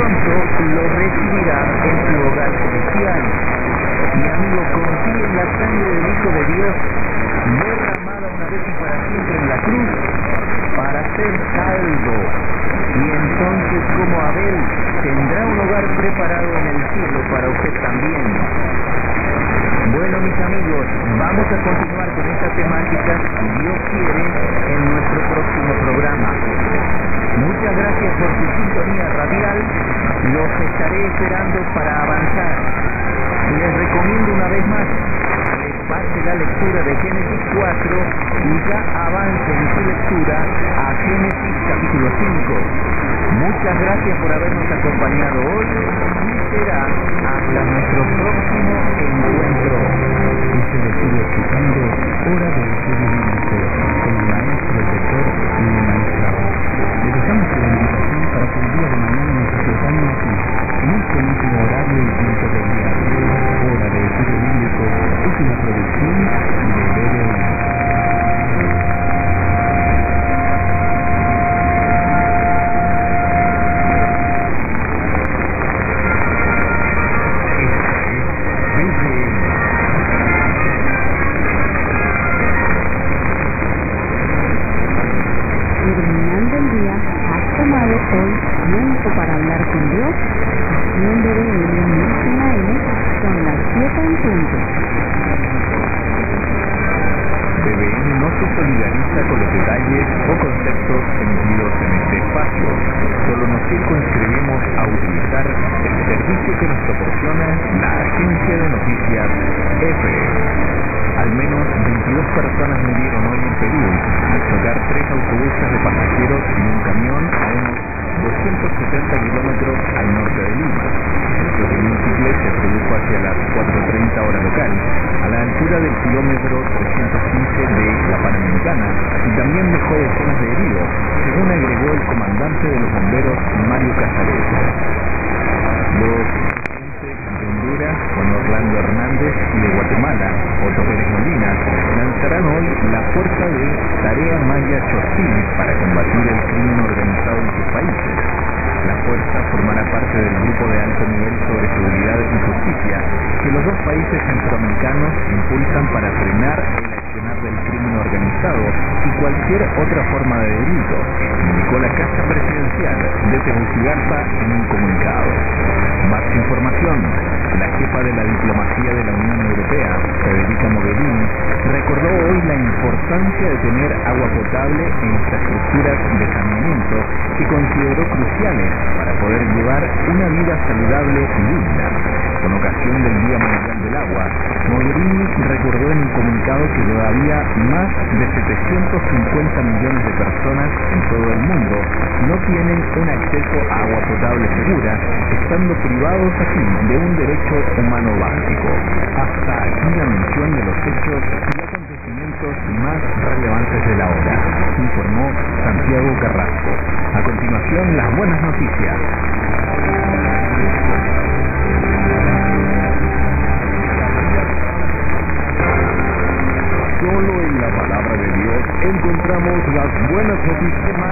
pronto lo recibirá en su hogar celestial. Mi amigo, confíe en la sangre del Hijo de Dios, derramada una vez y para siempre en la cruz, para ser salvo. Y entonces, como Abel, tendrá un hogar preparado en el cielo para usted también. Bueno, mis amigos, vamos a continuar con esta temática, si Dios quiere, en nuestro próximo programa. Muchas gracias por su sintonía radial. Los estaré esperando para avanzar. Les recomiendo una vez más que pase la lectura de Génesis 4 y ya avance en su lectura a Génesis capítulo 5. Muchas gracias por habernos acompañado hoy y será hasta nuestro próximo encuentro. Usted sigue escuchando Hora del Estudio Bíblico con el maestro doctor Newman Chao. Le dejamos la invitación para que el día de mañana nos acompañe aquí, en este mismo horario y tiempo del día. Hora del Estudio Bíblico es una producción de BBN. Hoy tiempo para hablar con Dios, aquí en BBN Misión AM, son las 7 en punto. BBN no se solidariza con los detalles o conceptos emitidos en este espacio. Solo nos circunscribimos a utilizar el servicio que nos proporciona la agencia de noticias EFE. Al menos 22 personas murieron hoy en Perú al chocar 3 autobuses de pasajeros y un camión a unos 270 kilómetros al norte de Lima. El choque múltiple se produjo hacia las 4:30 hora local, a la altura del kilómetro 315 de la Panamericana, y también dejó decenas de heridos, según agregó el comandante de los bomberos, Mario Casares. Los presidentes de Honduras, Juan Orlando Hernández, y de Guatemala, Otto Pérez Molina, lanzarán hoy la fuerza de Tarea Maya Chortín para combatir el crimen organizado en sus países. La fuerza formará parte del grupo de alto nivel sobre seguridad y justicia que los dos países centroamericanos impulsan para frenar el accionar del crimen organizado y cualquier otra forma de delito, indicó la Casa Presidencial de Tegucigalpa en un comunicado. Más información. La jefa de la diplomacia de la Unión Europea, Federica Mogherini, recordó hoy la importancia de tener agua potable e infraestructuras de saneamiento que consideró cruciales para poder llevar una vida saludable y digna. Con ocasión del Día Mundial del Agua, Mogherini recordó en un comunicado que todavía más de 750 millones de personas en todo el mundo no tienen un acceso a agua potable segura, estando privados así de un derecho humano básico. Hasta aquí la mención de los hechos y acontecimientos más relevantes de la hora, informó Santiago Carrasco. A continuación, las buenas noticias. Solo en la palabra de Dios encontramos las buenas noticias.